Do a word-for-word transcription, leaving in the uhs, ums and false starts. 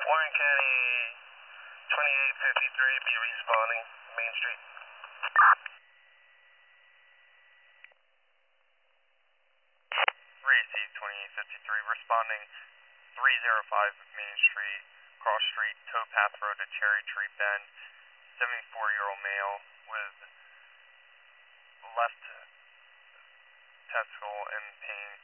Warren County twenty-eight fifty-three, be responding, Main Street. three C twenty-eight fifty-three, responding three oh five Main Street, cross street, towpath road to Cherry Tree Bend, seventy-four-year-old male with left testicle in pain,